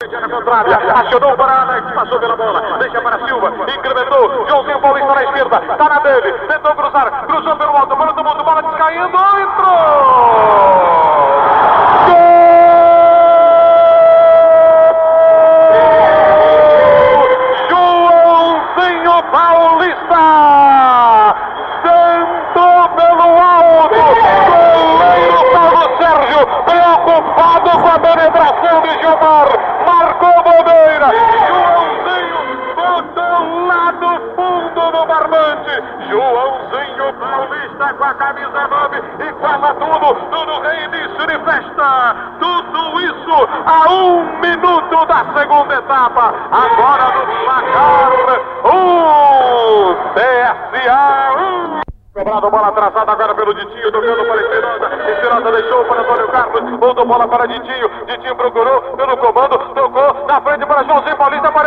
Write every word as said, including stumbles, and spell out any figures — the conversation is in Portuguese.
Terra contrária, acionou para Alex, passou pela bola, deixa para Silva, incrementou, Joãozinho Paulista na esquerda, tá na dele, tentou cruzar, cruzou pelo alto, bola do mundo, bola descaindo, entrou! Paulista, tentou pelo alto, goleiro Paulo Sérgio, preocupado com a penetração de Gilmar, marcou bobeira, Joãozinho botou lá no fundo do barbante, Joãozinho Paulista com a camisa nove, iguala tudo, tudo reinício de festa, tudo isso a um minuto da segunda etapa, agora no placar, um C S A um. Cobrado, bola atrasada agora pelo Ditinho, tocando para Esperança, Esperança deixou para Antônio Carlos, voltou bola para Ditinho, Ditinho procurou pelo comando, tocou na frente para Joãozinho Paulista.